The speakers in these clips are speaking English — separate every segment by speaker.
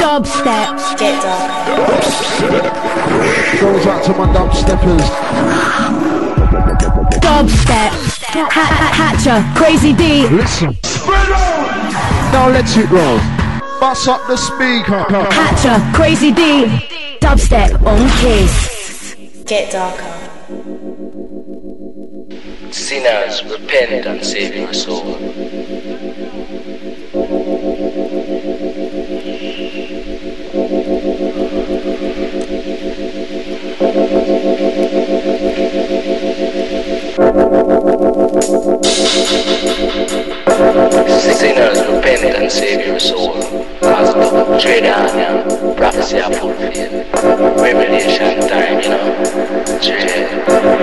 Speaker 1: Dubstep.
Speaker 2: Get dark.
Speaker 3: Goes out to my dubsteppers.
Speaker 1: Dubstep. Hatcher. Crazy D.
Speaker 3: Listen. Now let's it roll. Bust up the speaker.
Speaker 1: Hatcher. Crazy D. Dubstep on Kiss.
Speaker 2: Get darker.
Speaker 4: Sinners, repent and save your soul. Sinners, repent and save your soul. Cause the trade on ya, prophecy are fulfilled. Revelation time, you know. Trade.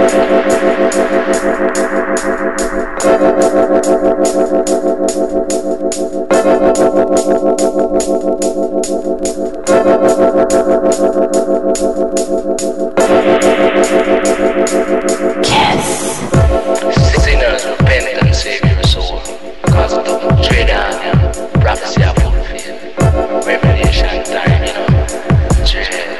Speaker 1: Kiss.
Speaker 4: Sinners, repent and save your soul. Cause the trade on ya, prophecy are fulfilled. Revelation time, you know. Trade.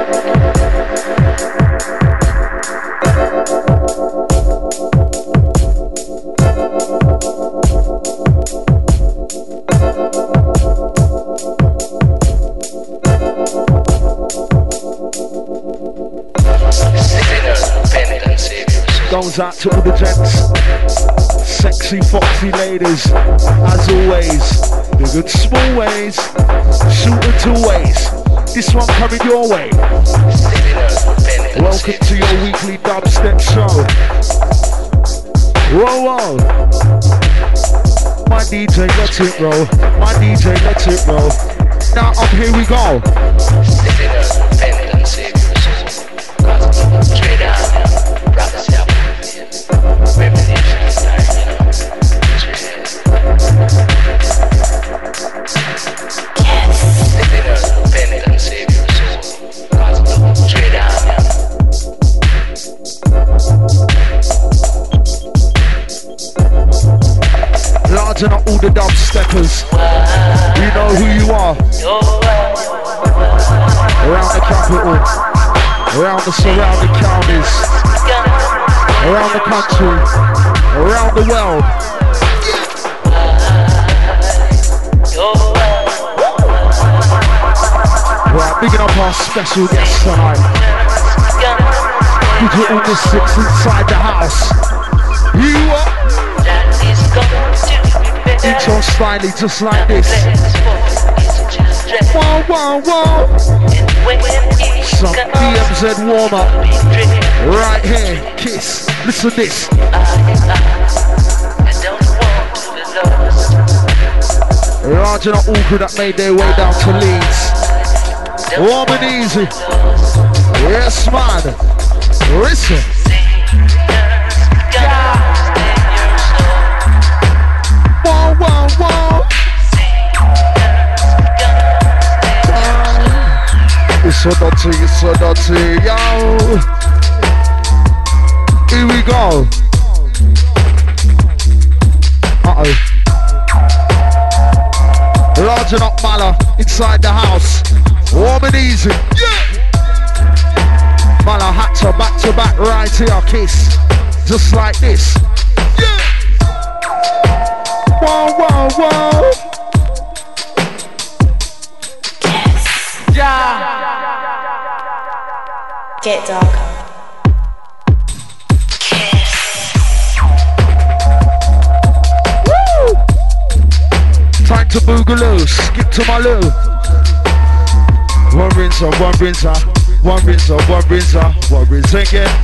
Speaker 3: Goes out to all the gents. Sexy, foxy ladies. As always, the good small ways. Shooting two ways. This one coming your way. Welcome to your weekly dubstep show. Whoa, whoa. My DJ, let it roll. My DJ, let it roll. Now up here we go. Larging up all the dubsteppers. You know who you are. Around the capital, around the surrounding counties, around the country, around the world. Right, bigging up our special guest tonight. Digital Mystics inside the house. You are intro styling just like this. Whoa, whoa, whoa. Some DMZ warm up. Right here, Kiss. Listen to this. Large and all crew that made their way down to Leeds. Warm and easy. Yes, man. Listen. Whoa, whoa, whoa. It's so dirty, yo. Here we go. Uh-oh. Larging up Mala inside the house. Warm and easy. Yeah. Mala Hatter back to back right here, Kiss. Just like this. Yeah. Whoa, whoa, whoa.
Speaker 1: Kiss.
Speaker 3: Yeah.
Speaker 2: Get darker.
Speaker 3: Time to boogaloo, skip to my loo. One rinser, one rinser, one rinser, one rinser, one rinser again.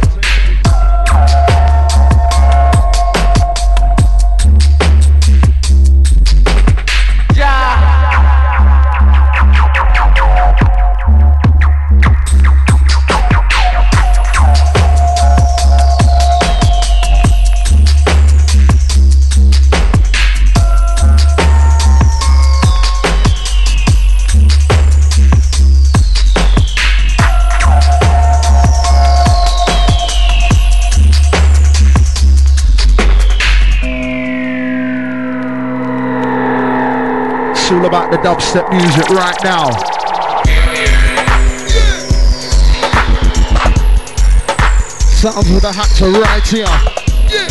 Speaker 3: All about the dubstep music right now. Sounds with a Hatcher right here. Yeah.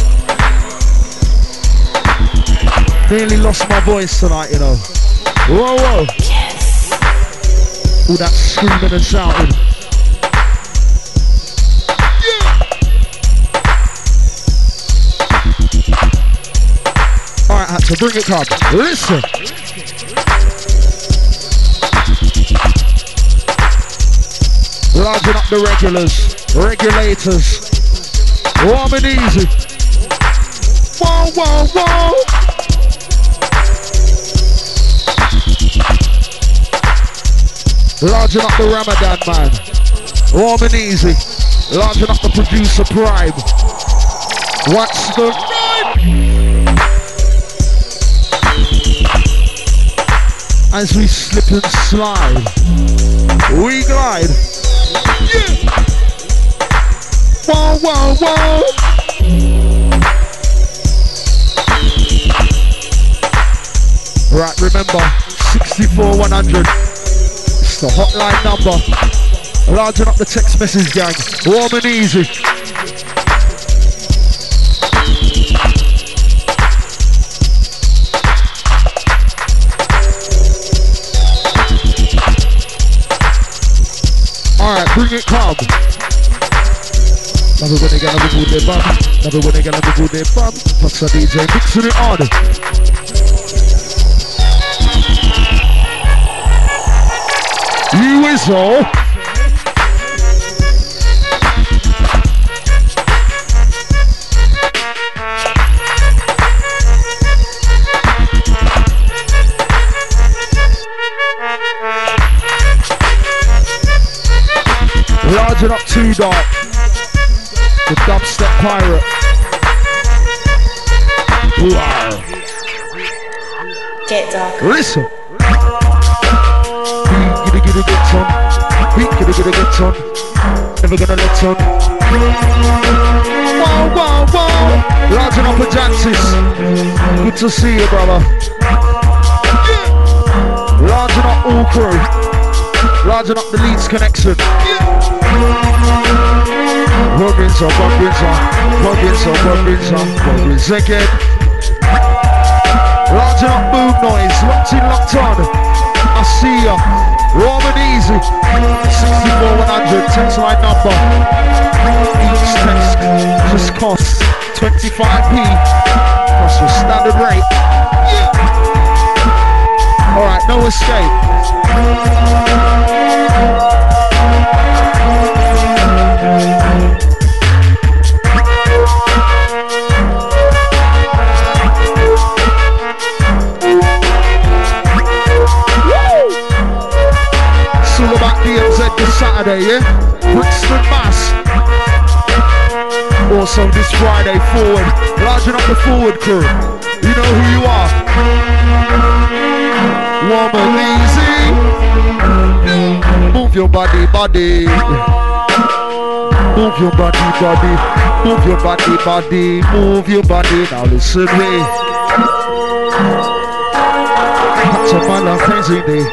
Speaker 3: Nearly lost my voice tonight, you know. Whoa, whoa.
Speaker 1: Yes.
Speaker 3: All that screaming and shouting. Yeah. Alright, Hatcher, bring it come. Listen. Larging up the regulators. Warm and easy. Whoa, whoa, whoa. Larging up the Ramadan, man. Warm and easy. Larging up the producer Prime. What's the rhyme? As we slip and slide, we glide. Yeah. Whoa, whoa, whoa. Right, remember, 64100. It's the hotline number. Larging up the text message gang. Warm and easy. Alright, bring it come. Love it when they get a with their bum. Love it when they get a with their bum. Fox a DJ mixing it on. You whistle. Larging up too dark. The dubstep pirate. Wow.
Speaker 1: Get dark.
Speaker 3: Listen. Get on. Get on. Never gonna let on. Wow, wow, wow. Larging up a Jansis. Good to see you, brother. Yeah. Larging up all crew. Larging up the Leeds connection. Yeah. Buggins again. Larging up boom noise. Locked in, locked on. I see ya. Warm and easy. 64100 text line number. Each text just costs 25p plus your standard rate. Yeah. Alright, no escape. This Saturday, yeah? Brixton Mass. Also this Friday, forward. Larging up the forward crew. You know who you are. Warm and easy. Move your body. Move your body. Move your body. Move your body. Now listen me. Hatamala crazy day.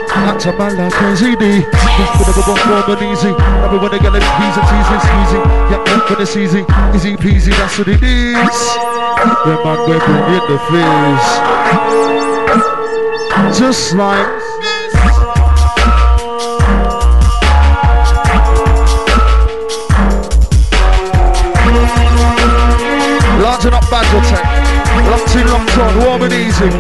Speaker 3: Warm and easy. Everyone get it easy, easy. Yep, when it's easy. Easy peasy, that's what it is. The man will bring in the face. Just like larging up Badger Tech. Locked in, locked on, warm and easy.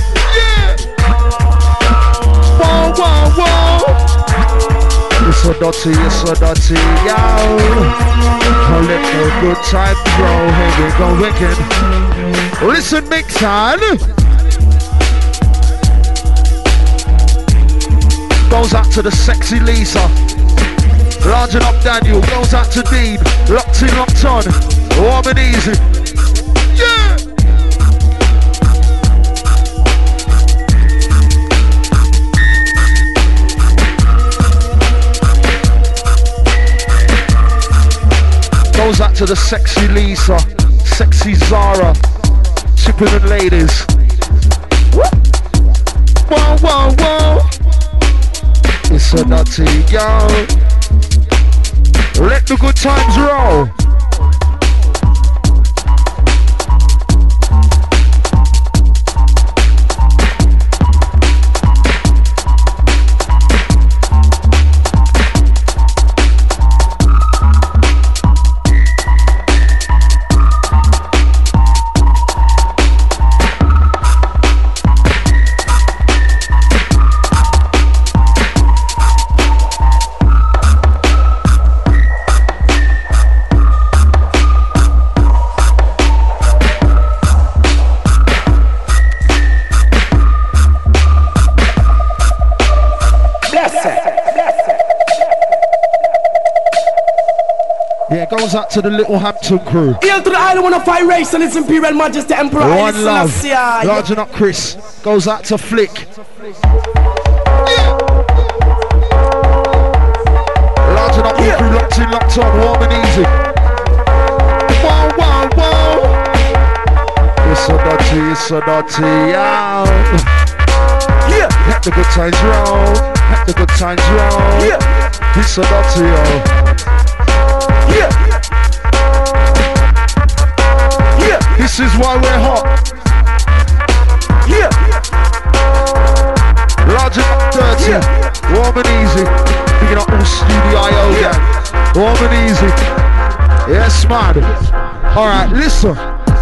Speaker 3: Whoa. It's so dirty, yo. I'll let the good time grow. Here we go, wicked. Listen, Mixon. Goes out to the sexy Lisa. Larging up Daniel. Goes out to Dean. Locked in, locked on. Warm and easy. Yeah. Goes out to the sexy Lisa, sexy Zara, chipping and ladies. Whoa. It's a nutty, yo. Let the good times roll.
Speaker 2: Bless it.
Speaker 3: Yeah, goes out to the Little Hampton crew.
Speaker 2: Hail to the island when I fight race and its Imperial Majesty Emperor.
Speaker 3: One love. Large up Chris. Goes out to Flick. Large up all crew, locked in, locked on, warm and easy. Wow, wow, wow. It's so dirty, yeah. Let the good times roll. Let the good times roll. It's so dirty, yo. This is why we're hot. Large and dirty, warm and easy. Picking up all Studio IO gang. Warm and easy. Yes, man. Alright, listen.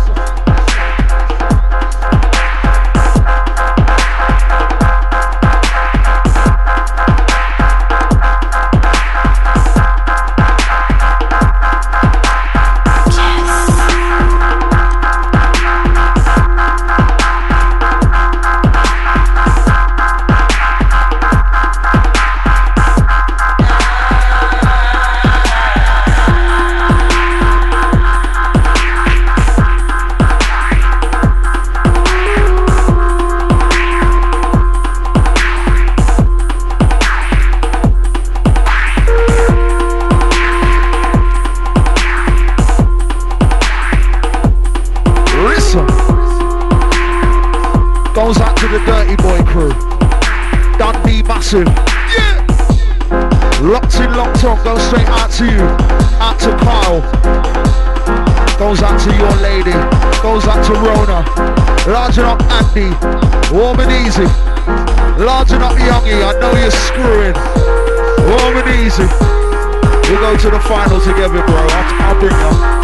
Speaker 3: Yeah. Locked in, locked on, goes straight out to you. Out to Kyle. Goes out to your lady. Goes out to Rona. Larging up Andy. Warm and easy. Larging up Youngie. I know you're screwing. Warm and easy. We'll go to the final together, bro. I'll bring you.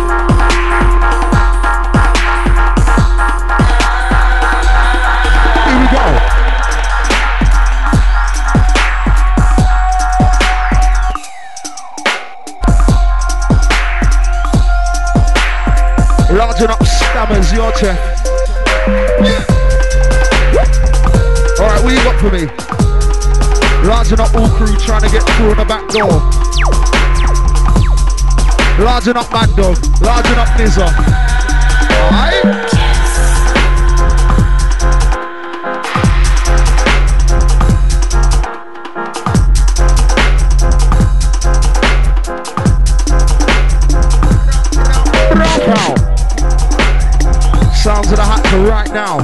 Speaker 3: Larging up Stammers, your turn. Alright, what you got for me? Larging up all crew trying to get through on the back door. Larging up Mad Dog. Larging up Nizza. Alright? Sounds of the Hatter right now.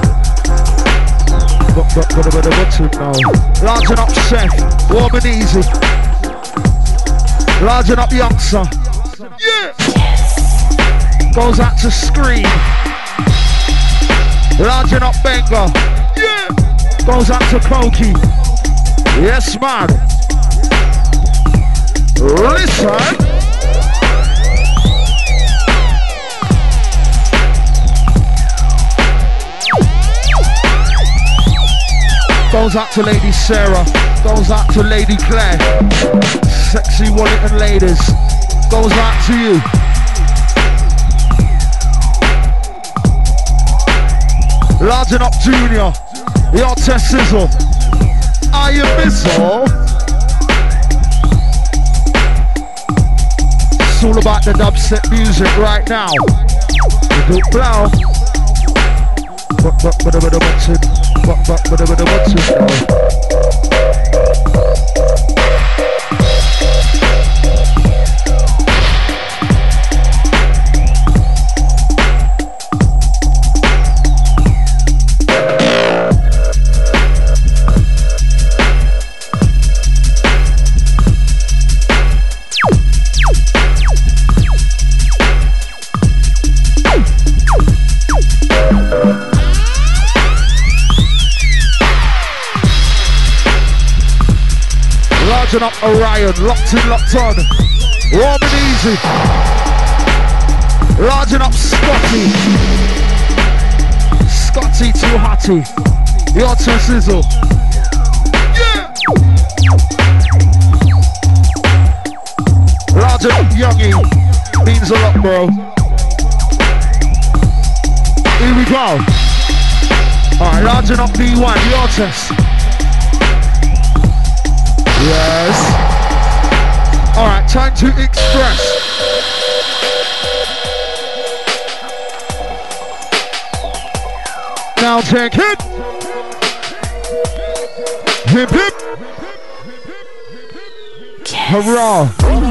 Speaker 3: Larging up Seth, warm and easy. Larging up Youngster. Yeah. Goes out to Scream. Larging up Benga. Yeah. Goes out to Koki. Yes, man. Listen. Goes out to Lady Sarah. Goes out to Lady Claire. Sexy Wellington ladies. Goes out to you. Larging up Junior. Your Tess Sizzle. Are you Bizzle? It's all about the dubstep music right now. You do blow. What's it? What's it now? Up Orion, locked in, locked on. Warm and easy. Larging up Scotty. Scotty too hotty. Your turn, Sizzle. Yeah. Larging up Youngie. Means a lot, bro. Here we go. Alright, larging up B1, your test. Time to express. Now take it. Hip hip. Hurrah.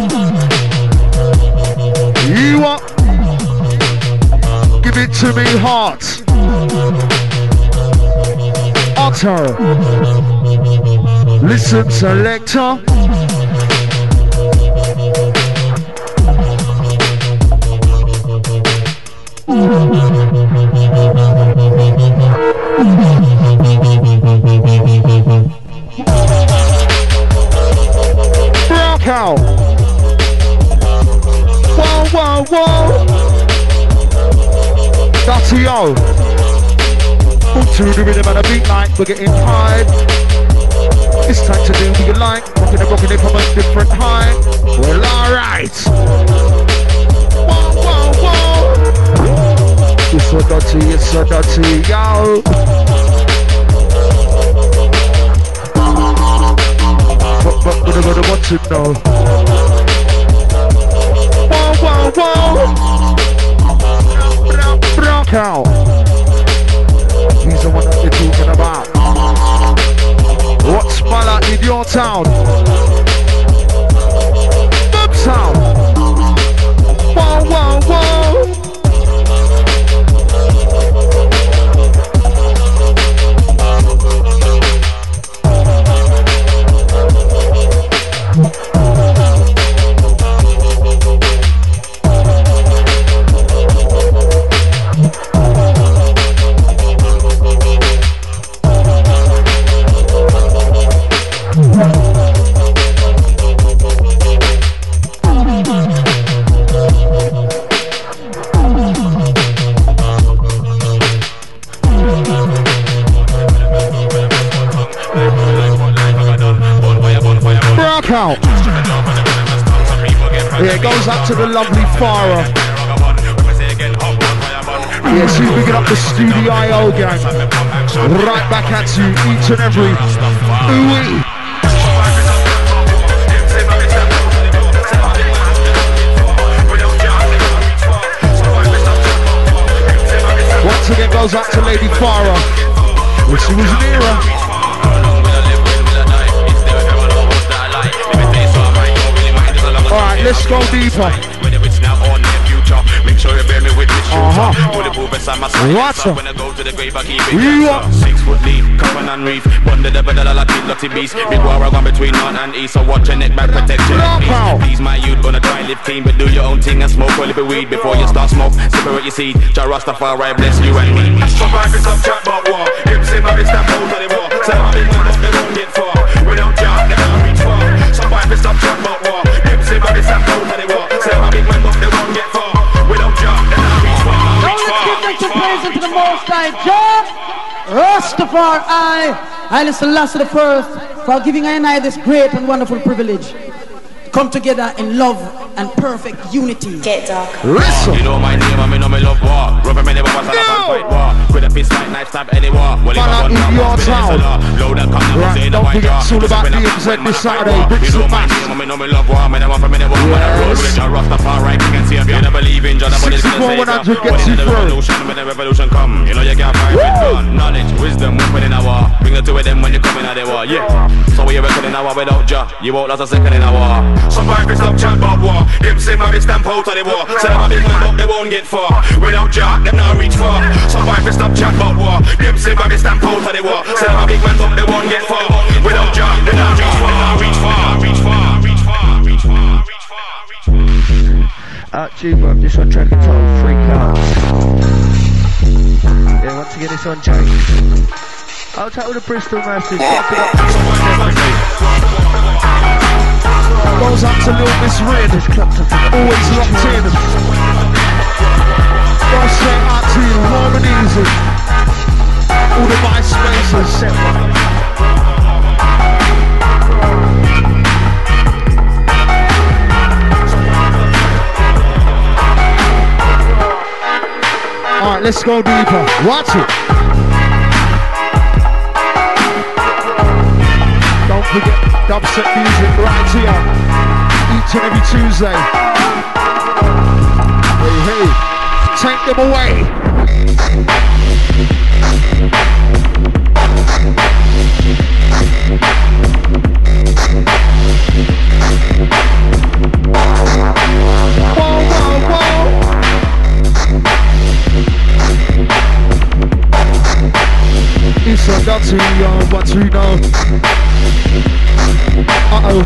Speaker 3: You up. Give it to me, heart. Otto. Listen, selector. Rock out. Whoa, whoa, whoa. That's yo. To the rhythm and a beat like we're getting high. It's time to do what you like. Rocking it from a different height. Well, alright. Whoa, whoa, whoa. It's so dirty, yo. But what I want to know. Whoa, whoa, whoa. Rock out. He's the one that you're talking about. What's Mala in your town? Boom sound. Whoa, whoa, whoa. Out. Yeah, it goes up to the lovely Farah. Yeah, she's picking up the Studio IO gang. Right back at you, each and every ooh-wee. Once again goes up to Lady Farah. Well, she was near her. Alright, let's go deeper. What's up? You up?
Speaker 5: 6 foot leaf, common and reef. One the devil, lotty beast. Big war around between north and east. So watch your neck back, protection. Please, my youth, gonna try and live clean, but do your own thing and smoke a little weed before you start smoke. Separate your seed. Jah Rastafari bless you and me. Survive is some chat about war. Him say my best and out of the war. Say my big man, they won't get far. Without Jah, they can't reach far. Survive is some chat about war. Say my best and out of the war. Say my big man, they won't get far. Without Jah, they can't reach far.
Speaker 2: Now let's give thanks and praise unto the Most High Jah Rastafari, Haile Selassie the First, for giving I and I this great and wonderful privilege. Come together in love and perfect unity.
Speaker 1: Get dark.
Speaker 3: Listen.
Speaker 5: You know my name, I know me love war. Rubber me never was a fight war. With a fist fight, knife stab any war. Well, if I want to your town. Load and come down, say the white jaw.
Speaker 3: It's all about the insect this Saturday.
Speaker 5: You know my name, I know me love war. Me never for me never want to roll with Jah Rastafari. You can see if you never believe in Jah, nobody's gonna say so. When the revolution, when the revolution come, you know you can't fight with gun. Knowledge, wisdom, weapon in a war. Bring it to them when you come in a war. Yeah. So we reckon in a war without Jah, you won't last a second in a war. Survive is up chat about war. Him say my bitch stamp out of the war. Say my big man but they won't get far. Without Jah, them not reach far. Survive is stop chat about war. Him say my bitch stamp out of the war. Say my big man but they won't get far. Without Jah, they not reach far. Reach far, reach far, reach far, reach far, reach far, reach far.
Speaker 6: G-Bob, this one track entitled Freak Out. Yeah, once again it's on Jake. I'll take all the Bristol Massive.
Speaker 3: Goes up to Lil Miss Red. Always locked in. Go straight out to you, warm and easy. All the MySpaces. Alright, let's go deeper. Watch it. Don't forget dubstep music right here. each and every Tuesday. Hey, hey, take them away. Whoa, whoa, whoa. It's a dirty young, what you know. Uh-oh.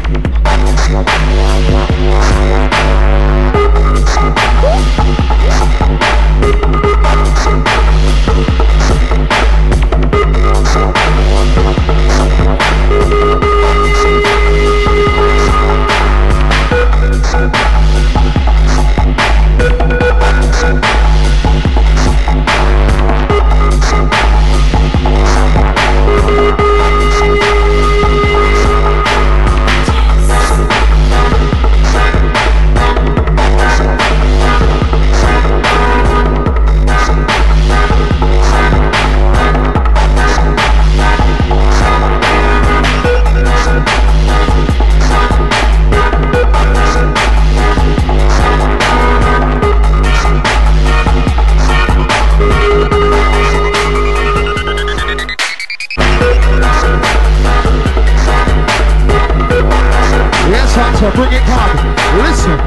Speaker 3: Bring it hard, listen.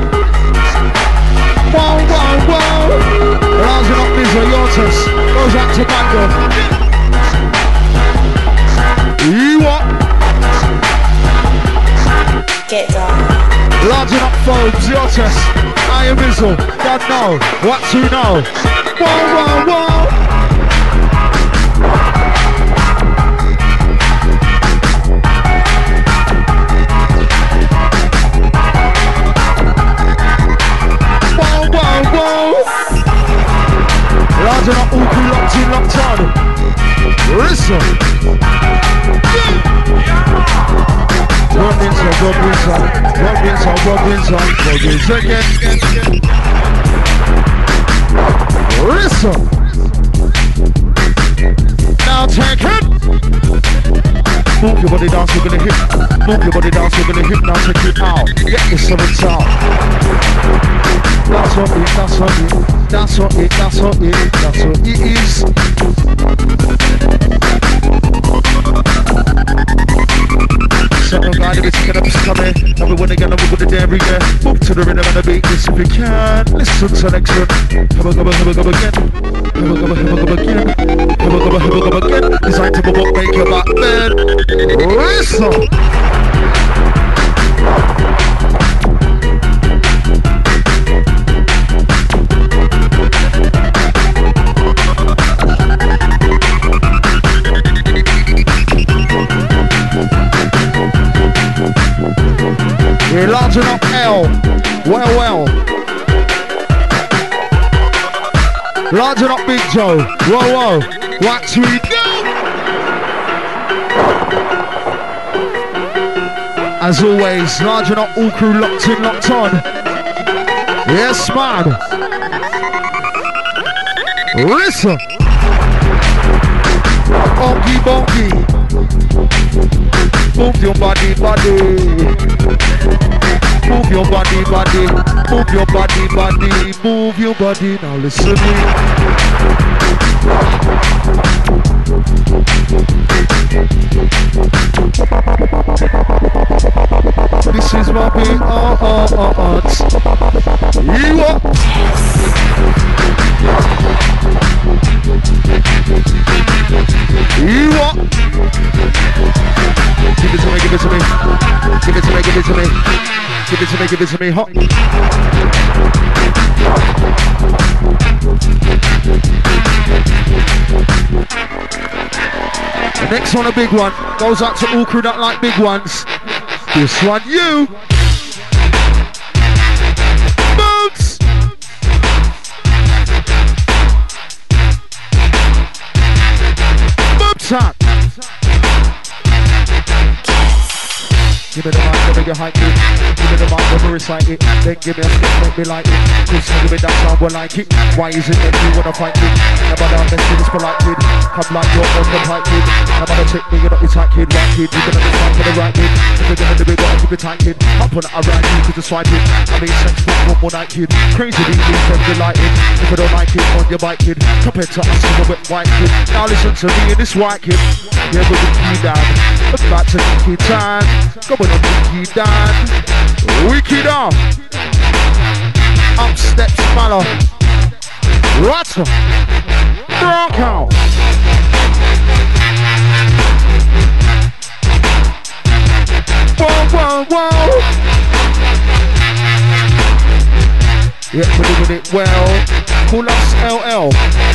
Speaker 3: Whoa, whoa, whoa. Rousing up Mizzo, Yortus. Goes out to Mando. You what?
Speaker 7: Get down.
Speaker 3: Larging up folks, Yortus. I am Mizzo. God know what to know. Whoa, whoa, whoa. Larger up, all crew locked in, locked on. Listen. Run inside, run inside, run inside, run inside, run inside again. Listen. Now take it. Move your body down, so we're gonna hit. Move your body down, so we're gonna hit. Now take it out. Get your 7 out. That's what it, that's what it, that's what it, that's what it, that's what it is. Something guy that be taking up his coming. Now we win again, and we're gonna every year. Move to the rhythm and the beat, this if you can. Listen to next one. Here we go again. Here we go again. Here we go again. Here we go again. Designed to move up, make your back bend. Listen. We're larging up L. Well. Larging up Big Joe. Whoa. Watch we go. As always, larging up all crew locked in, locked on. Yes, man. Listen. Bonky. Move your body. Move your body. Move your body. Move your body. Now listen to me. This is my big art. You up? You up? Give it to me. Give it to me, hot. The next one, a big one, goes out to all crew that like big ones. This one, you. Boots. Boots up. Give me the mic, let me get hype it. Give me the mic, let me recite it. Then give me a stick, make me like it. Cause give me that sound, we like it. Why is it that you wanna fight it? Nobody I'm messing this polite kid. Come like you're on the pipe kid. Nobody trick me, you're not your tight kid. Right kid, you're gonna be fine for the right kid. If you're gonna do it, gotta keep it tight kid. Up on it around you, cause it's swipe it. I mean sex for one more night kid. Crazy these them delighted. If you don't like it, on your bike kid. Compared to us, I'm a wet white kid. Now listen to me and this white kid. Yeah, we're the key down. About to Nicky time. Going on Nicky down. Wicked on. Up steps Mallow. Rotter. Bronco. Whoa, whoa, whoa. Yeah, we're doing it well. Call us LL.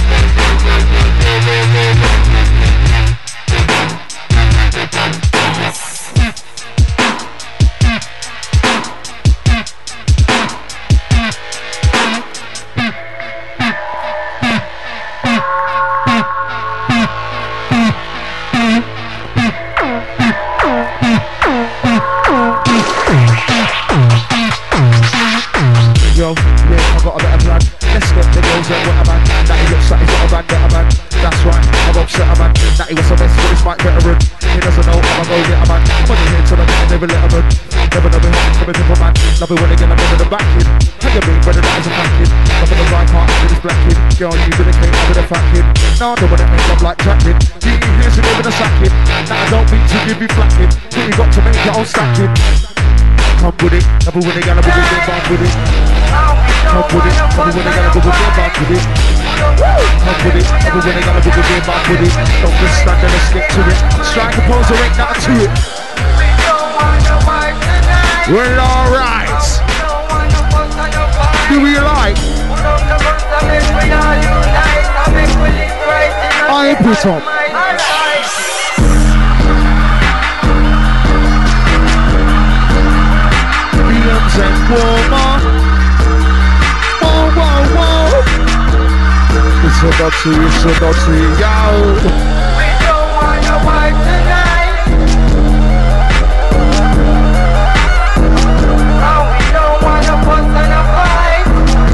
Speaker 3: Yo, yeah, I got a better plan. Let's get the girls and what a man. Natty looks like he's got a man, better man. That's right, I'm upset a man. Natty was the best for this mic veteran. He doesn't know how I go get a man. I'm on the hit till I get never let a man. Never know me, coming people man. Love it when they get a bit of the back kid. How you mean, brother, that is a fat kid. Love on the right heart with this black kid. Girl, you with a cake, I'm with a fat kid. Now I don't wanna make love like Jack kid. You here's a live in a sack kid. Now I don't mean to give you flat kid. But you got to make your own stack kid. Come with it, love it when they got a bit of their band with it. Come with it, love it when they got a bit of their band with it. Come with it, love it when they got a bit of their band with it. Don't just stand there and stick to it. Strike a pose, there ain't nothing to it. Well, alright. Do we like? I put up. Williams and Warmer. Whoa, whoa, whoa. It's a naughty, yo.
Speaker 7: We don't want your wife tonight. And we don't want a fuss and a fight.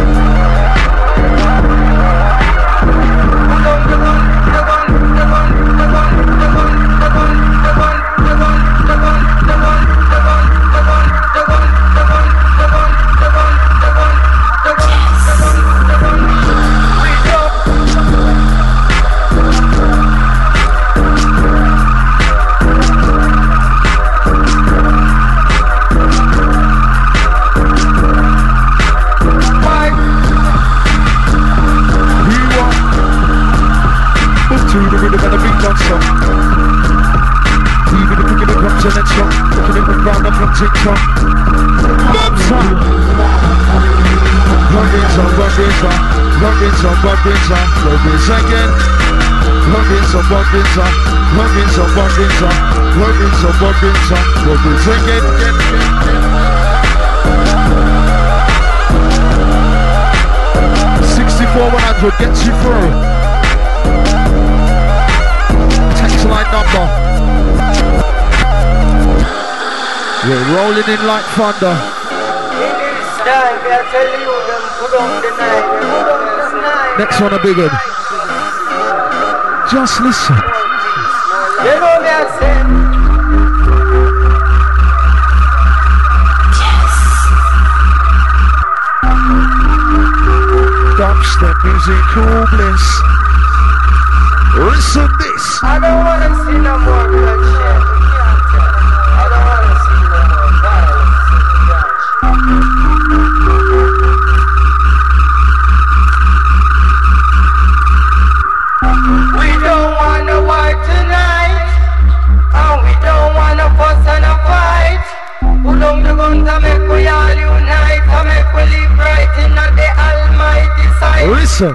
Speaker 3: To the rhythm and the beat dancer. Even if you're gonna come to the top, looking in the ground up on TikTok. Bumsa! Rubbins on, rubbins on, rubbins on, rubbins on, rubbins again. Rubbins on, rubbins on, rubbins on, rubbins on, rubbins on, rubbins on, rubbins again, again, again. 64-100 gets you through. Line number. We're rolling in like thunder. Next one a big one. Just listen.
Speaker 7: You know me, I said.
Speaker 3: Dubstep musical bliss. Listen this.
Speaker 7: I don't want to see no more bloodshed. I don't want to see no more violence. We don't want to war tonight. And we don't want to fuss and a fight. Pull down the guns and make we all unite. And make we live right in the almighty sight.
Speaker 3: Listen.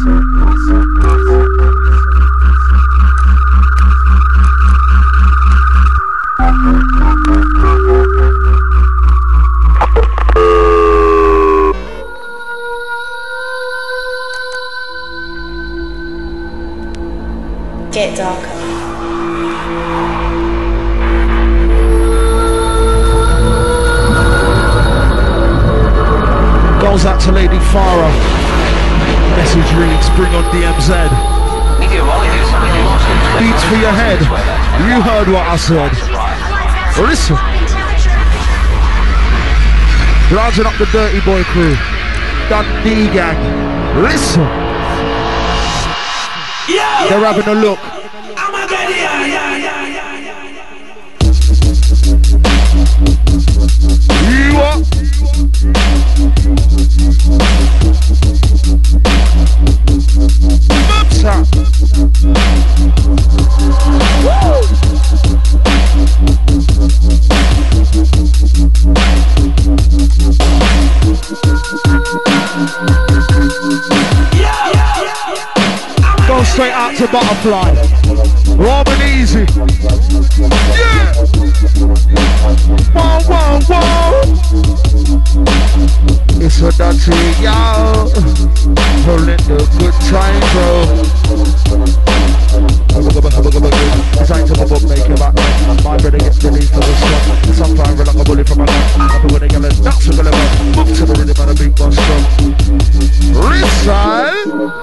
Speaker 8: Get darker.
Speaker 3: Goes out to Lady Farah. Message reads, bring on DMZ. Beats for your head. You heard what I said. Listen. Larging up the Dirty Boy crew. Dundee gang. Listen. They're having a look. You are. Go straight out to Butterfly. Warm and easy. Yeah. Whoa, whoa, whoa. It's a dirty y'all. Pulling the good time, bro. Time to pop up, make it back. My brother gets released for the strong. Sometimes like a bullet from a gun. Happy when they get a nuts to the level. Move to the rhythm and a big boss drum. Listen.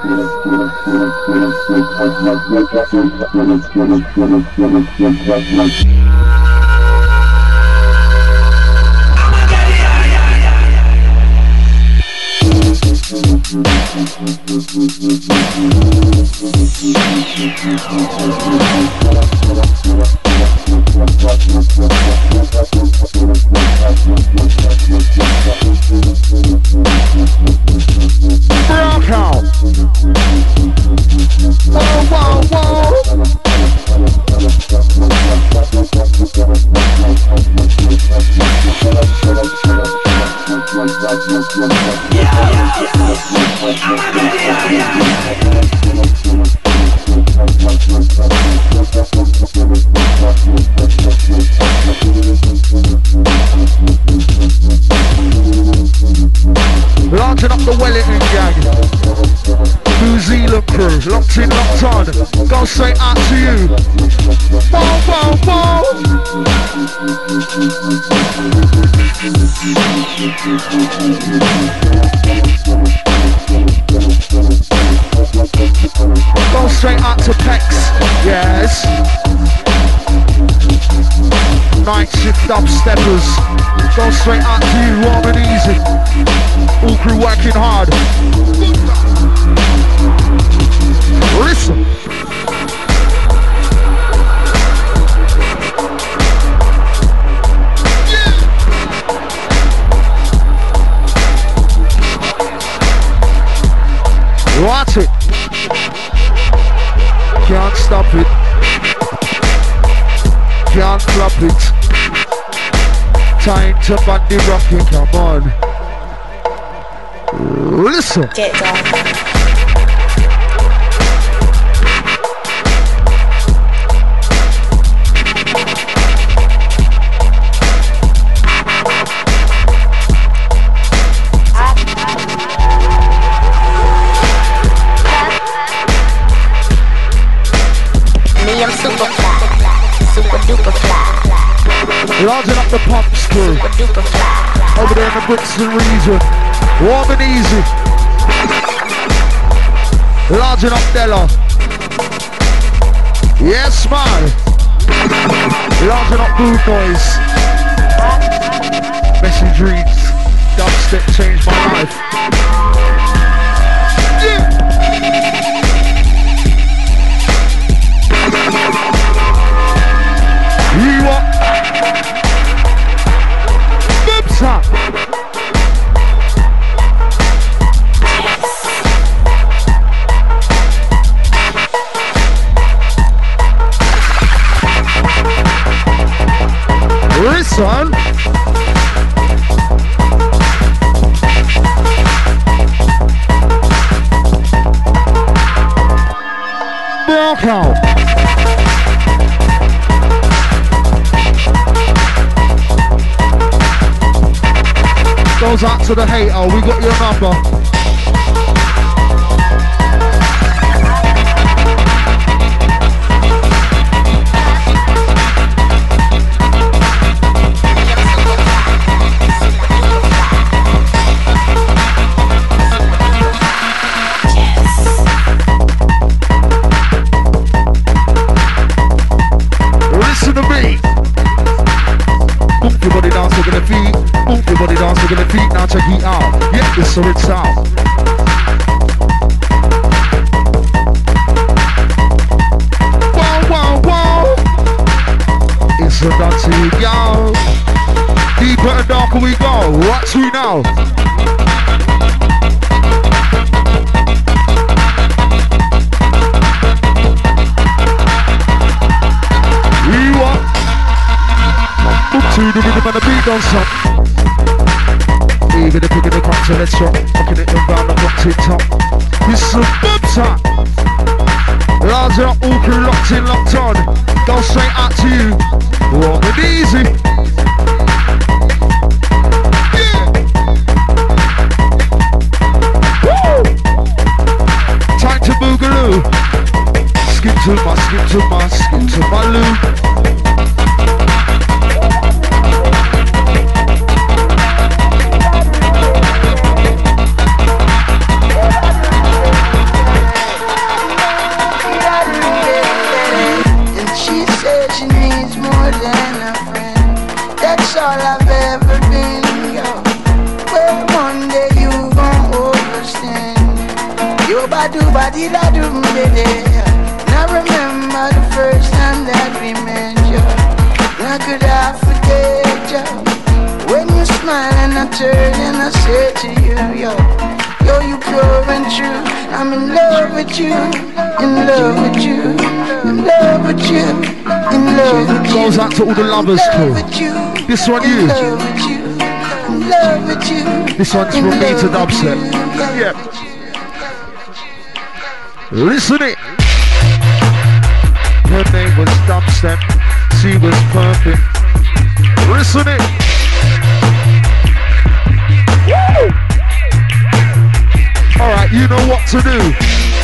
Speaker 3: Rock out. Whoa, whoa, whoa. Launching up the Wellington gang. New Zealand crew, locked in, locked on. Go straight out to you. Whoa, whoa, whoa. Go straight out to Pex. Yes. Night shift dubsteppers. Go straight out to you, warm and easy. All crew working hard. Listen. Watch it. Can't stop it. Can't flop it. Time to body rocking, come on. Listen.
Speaker 8: Get down.
Speaker 3: Larging up the pumps crew. Over there in the Brixton region. Warm and easy. Larging up Della. Yes, man. Larging up Boot Noise. Message reads, dubstep changed my life. Yeah. You are. Top. Listen. Knockout. Goes out to the hater, we got your number.
Speaker 8: Yes.
Speaker 3: feet. Move your body dance, wiggle the feet. Now check it out. Yeah, it's so it's out. Wow, wow, wow. It's a dirty yo. Deeper and darker we go. What's we now? To the rhythm and the beat on some. Even the pig in the cracks and let's rock. Fucking it around the block tip-top. It's a boom time. Larger up, all crew locked in, locked on. Go straight out to you. Warm and easy. Yeah. Woo. Time to boogaloo. Skip to my, skip to my, skip to my loo.
Speaker 7: All I've ever been, yo. Well, one day you gon' overstand. Yo, badu badi da do baby. Now remember the first time that we met, yo. Now could I forget, yo? When you smile and I turn and I say to you, yo, yo, you pure and true. I'm in love with you, in love with you, in love with you, in love with you.
Speaker 3: Goes out to all the lovers too. This one you. This one's from me to Dubstep. Yeah. Listen it. Her name was Dubstep. She was perfect. Listen it. Woo! Alright, you know what to do.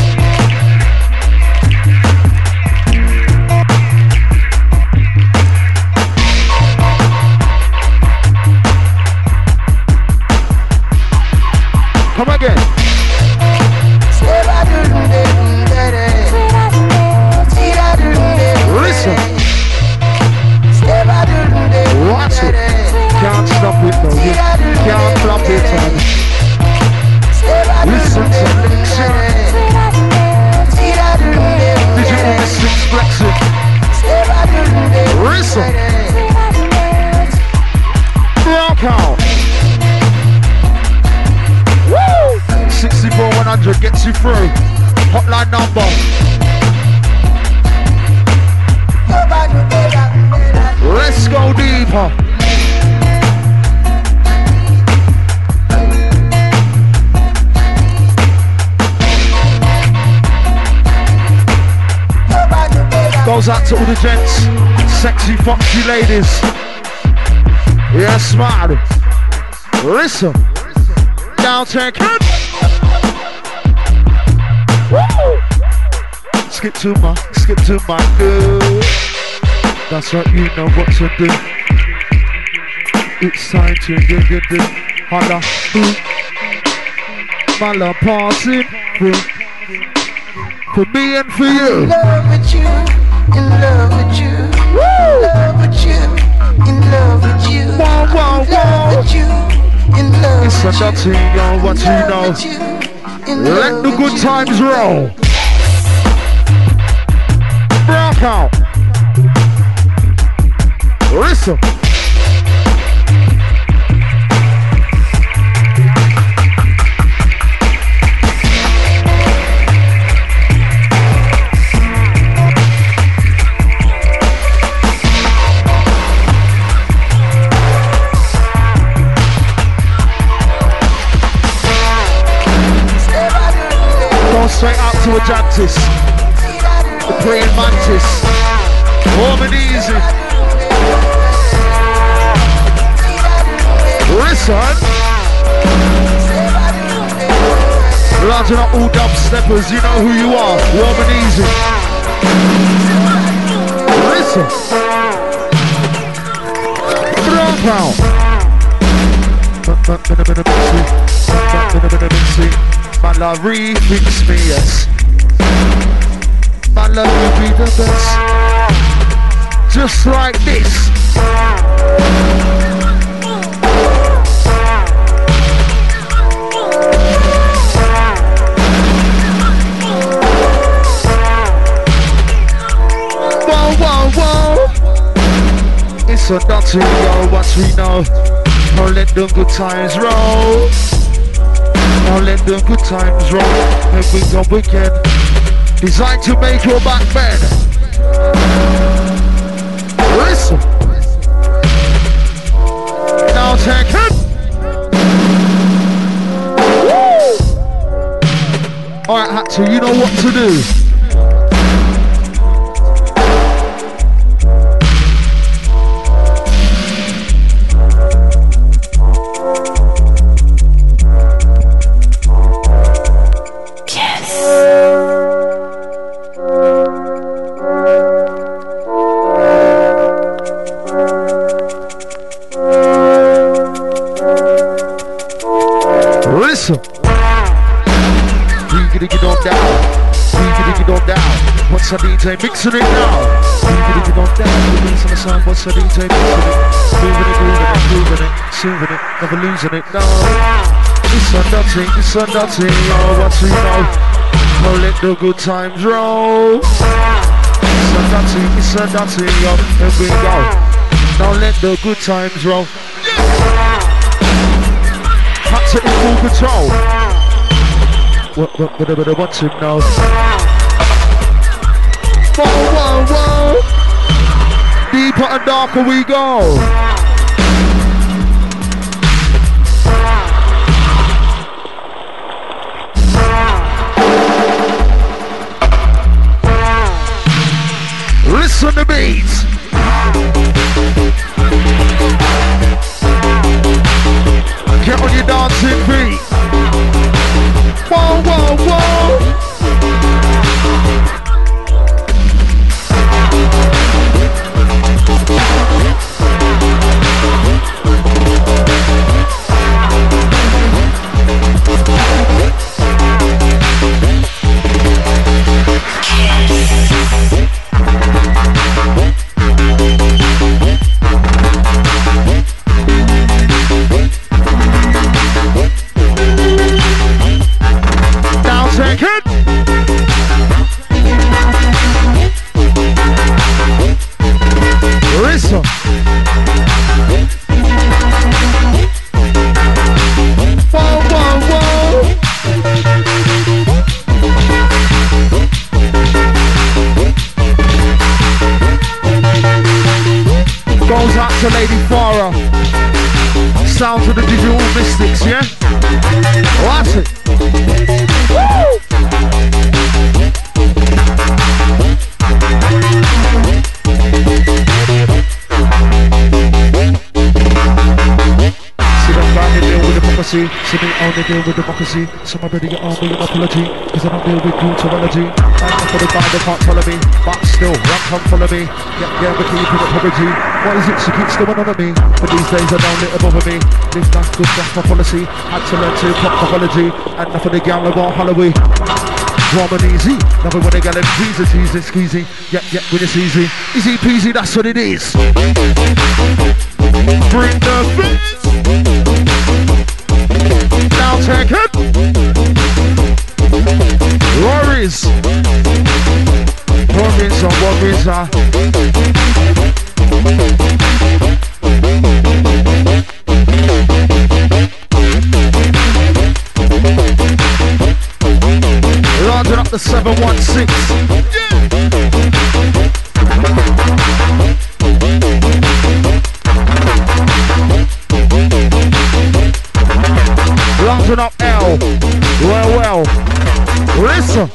Speaker 3: Come again. Listen. Watch it. Can't stop it though. You can't flop it. Listen to Lexi. Digital Mystics Flexing. Listen. Rock out. 64-100 gets you through. Hotline number. Let's go deeper. Goes out to all the gents, sexy, foxy ladies. Yes, man. Listen. Down taken. Skip to my girl. That's right, you know what to do. It's time to get it. Holla, Mala passing through. For me and for you.
Speaker 7: In love with you, in love with you. In love with you, in love with you.
Speaker 3: Wow, wow, wow.
Speaker 7: In love
Speaker 3: it's
Speaker 7: with
Speaker 3: a dirty, yo, what you know. Let the good times roll. Rock out. Listen. Go straight out to a Jantis. The praying mantis. Warm and easy. Listen. Large up all dubsteppers, you know who you are. Warm and easy. Listen. Rock out. Man love remix me, yes. Man love you be the best. Just like this. Listen, that's it, yo, what we know. Don't let them good times roll. Don't let them good times roll. Every go weekend, designed to make your back bend. Listen. Now take it. Alright, Hatcher, you know what to do. Listen. Dig it on down. Dig it on down. What's the DJ mixing it now? Dig it on down. Releasing the sound. What's the DJ mixing it? Moving it, grooving it, silvering it, never losing it. No. It's a nothing. Oh, what we know. Don't let the good times roll. It's a nothing. Yo, here we go. Don't let the good times roll. Hat's in full control. What wants him now? Whoa. Deeper and darker we go. Listen to beats. Get on your dancing feet. Whoa. To Lady Farah, sounds of the digital mystics, yeah? Watch it. Woo! See that guy they deal with democracy, see me only deal with democracy. So my brother get on with an apology, cause I don't deal with culturology. I'm for the guy that can't follow me, but still, run, come follow me. Yeah, we're keeping it poverty. What is it? She keeps going on at me. But these days I don't let it bother me. Live that's good, that's my policy. Had to learn to pop pathology. And enough of the gal I want Halloween. Warm and easy. Nothing when they get them teasing, squeezy. Yeah, when it's easy. Easy peasy, that's what it is. Bring the fence. Now take it. Worries. Worries. Rounding up the 716. Rounding up L. Well. Listen.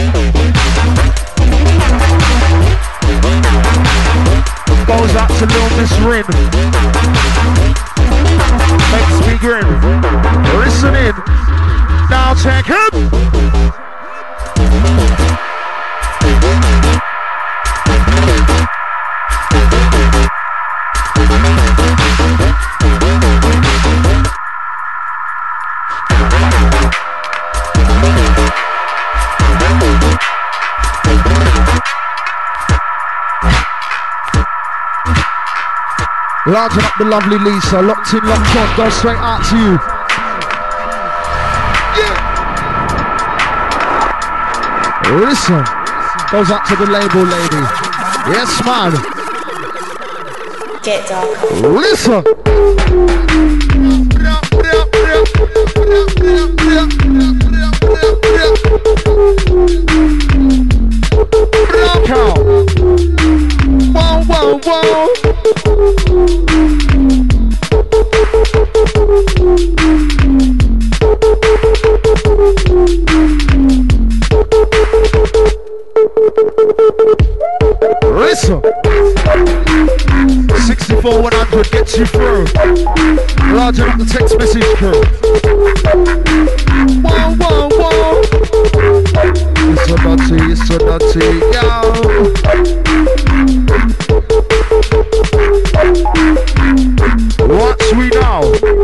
Speaker 3: Goes out to Lil Miss Rin. Makes me grin. Listen in. Now check it. Larging up the lovely Lisa, locked in, locked on, go straight out to you. Yeah. Listen, goes out to the label lady. Yes, man.
Speaker 8: Get darker.
Speaker 3: Listen. Rock out. Wow, wow, wow. Listen. 64-100 gets you through. Larger up the text message crew. Whoa, whoa, whoa. It's so dirty, yo. Watch we now.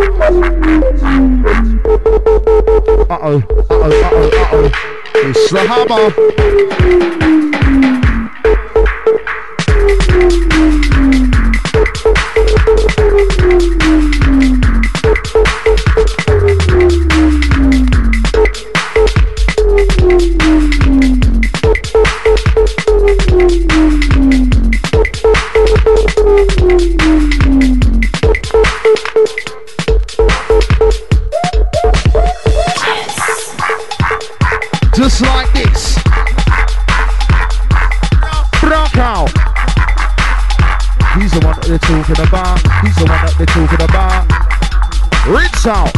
Speaker 3: Uh-oh, uh-oh, uh-oh, uh-oh. It's the hammer. Just like this. Rock out. He's the one that they're talking about. He's the one that they're talking about. Rinse out.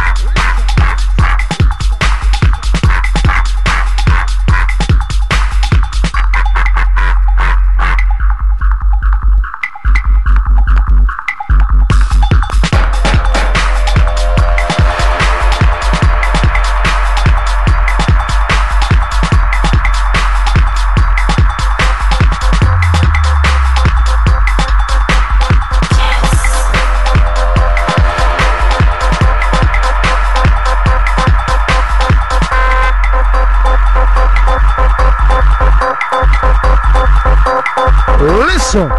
Speaker 3: Listen.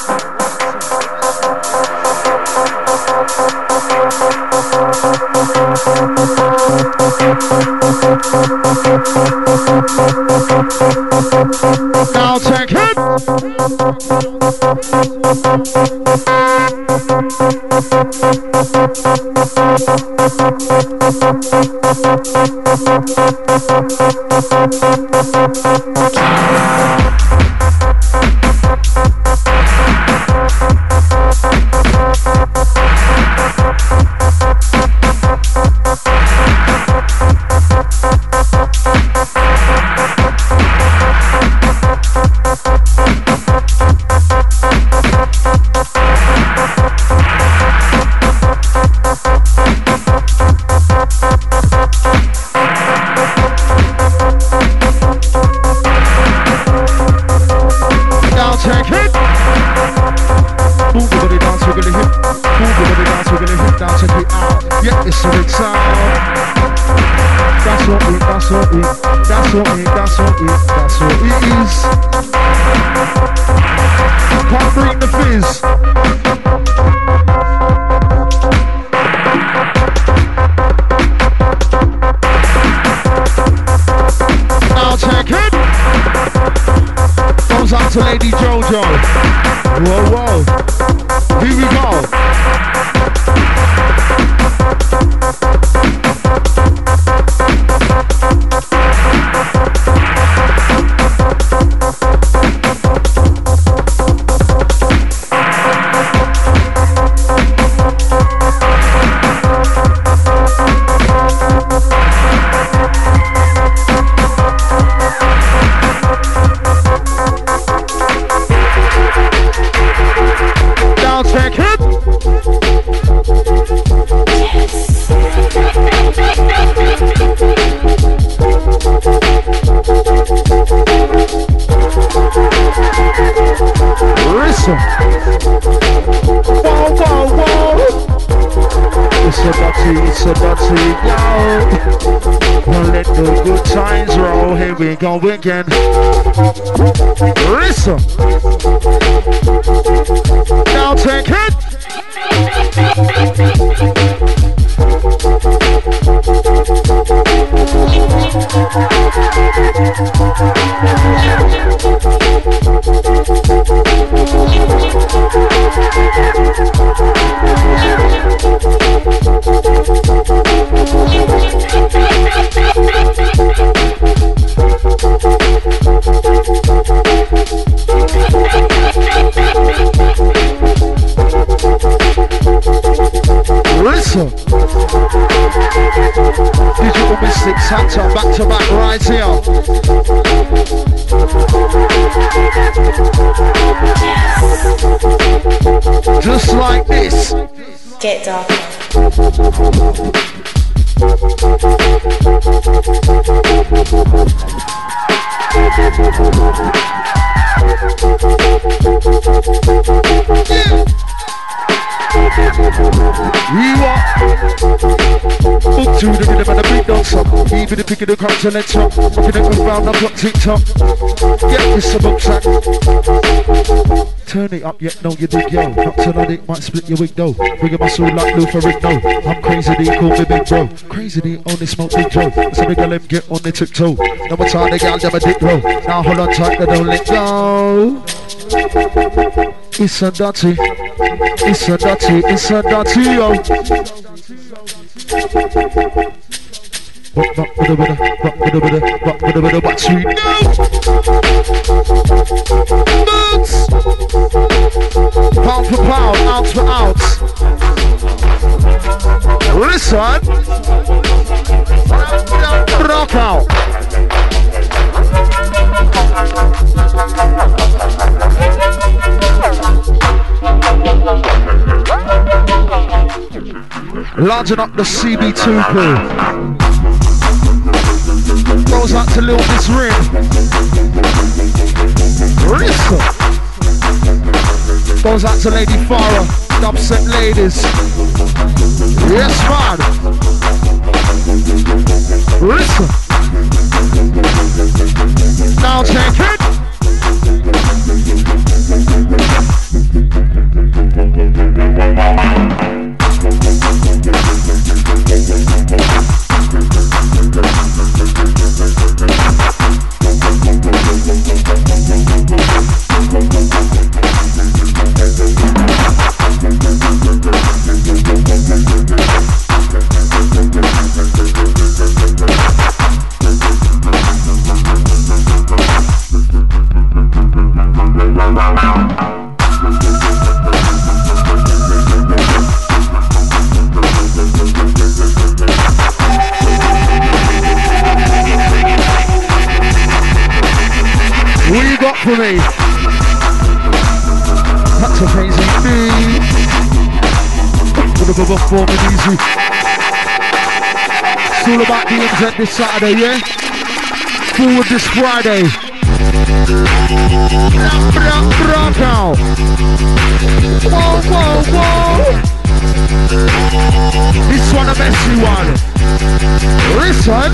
Speaker 3: Now take it. That's what it is. Can't bring the fizz. Now check it. Goes out to Lady Jojo. Whoa, whoa. Here we go. It's a dirty, yo. Well, let the good times roll. Here we go again. Listen. Now take it. Listen. Digital Mystics, Hunter, back to back right here. Just like this.
Speaker 8: Get dark.
Speaker 3: You are book to the rhythm and the beat don't stop. Even the pick of the continental, looking at the round up on TikTok. Get this a book track. Turn it up, yet no you dig yo. Not tonight it might split your wig though. Bring your muscle like Luther Rick no. I'm crazy D, call me Big Bro. Crazy D, only smoke Big Joe. So the girl them get on the tiptoe. Now my time the gal them a dick roll. Now hold on tight, they don't let go. It's a dirty, it's a dirty, it's a dirty, yo. What you know? Boots! Pound for pound, ounce for ounce. Listen. Rock out. Larging up the CB2 crew. Goes out to Lil Miss Ring. Listen. Goes out to Lady Farah. Dubstep ladies. Yes, man. Listen. Now take it. For me, that's a crazy beat. Gonna go perform it easy. It's all about the NZ this Saturday, yeah? Forward this Friday. Whoa, whoa, whoa. This one a messy one. Listen.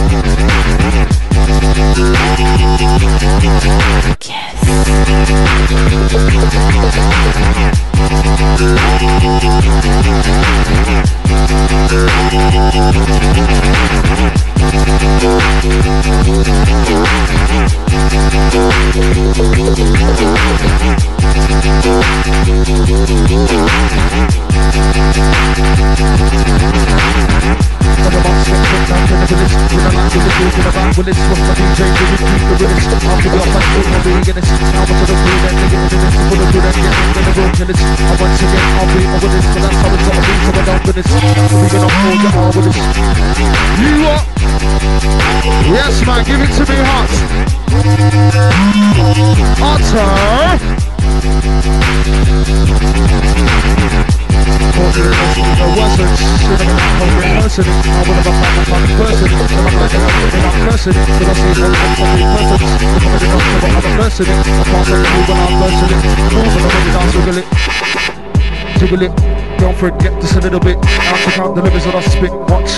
Speaker 3: Yes, man, give it to me hot. Otter. Jiggle it, don't forget this a little bit. I'll check out the lyrics that I spit. Watch.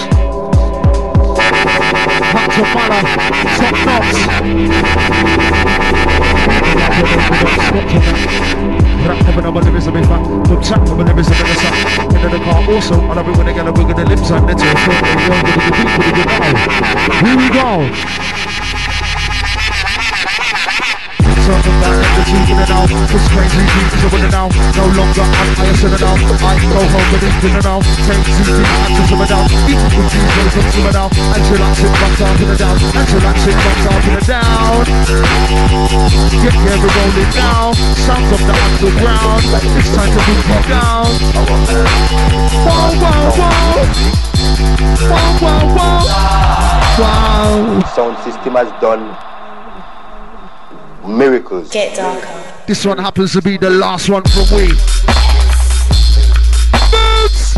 Speaker 3: Back to Mala, top knots. Never know what lyrics are big fun. Good chat, but lyrics are better sat. Into the car also, I love it when they get a wiggle the lips and let's go. Here we go. Talking about energy in and out. This crazy beat is over now. No longer am I a sinner now. I go home with it in and out. Crazy beat and to simmer down. Eat with Jesus and simmer down. And relax it back up in the down. And relax it back up in the down. Get every rolling now. Sounds of the underground. It's time to move it down. Whoa, whoa,
Speaker 8: sound system has done miracles.
Speaker 9: Get darker.
Speaker 3: This one happens to be the last one from we. Boots!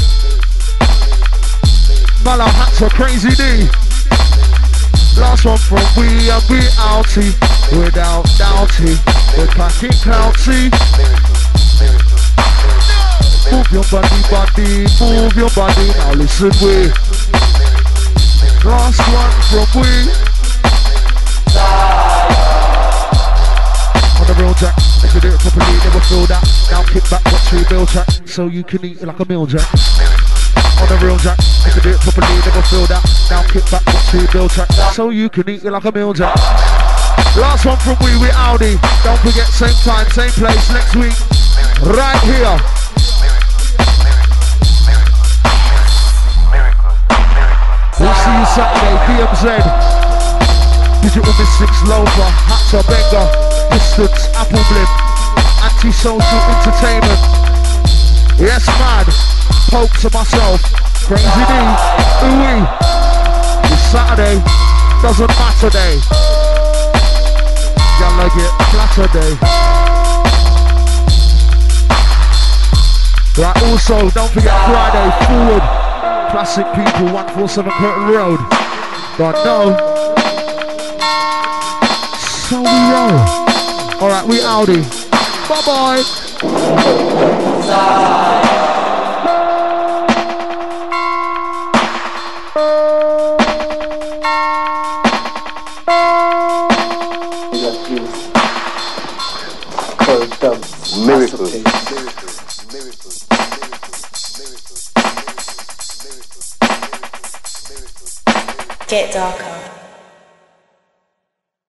Speaker 3: Mala Hatcher, Crazy D. Last one from we and we outie. Without doubty, we're packing clouty. Move your body, move your body. Now listen, we. Last one from we. On the real jack, if you do it properly, never feel that. Now kick back, watch your bill track, so you can eat it like a meal jack. On the real jack, if you do it properly, never feel that. Now kick back, watch your bill track, so you can eat it like a meal jack. Last one from we Audi. Don't forget, same time, same place, next week, right here. We'll see you Saturday, DMZ, Digital Mystics, Lofa, Hatcher, Benga, Distance, Apple Blimp, Anti-Social Entertainment. Yes, man. Poke to myself, Crazy D, ooh-wee. This Saturday, doesn't matter day. Gonna get flatter day. Right, also, don't forget Friday, Forward. Classic People, 147 Curtin Road. Don't know. So we roll. Alright, we outie. Bye-bye.
Speaker 8: Miracles.
Speaker 9: Get darker.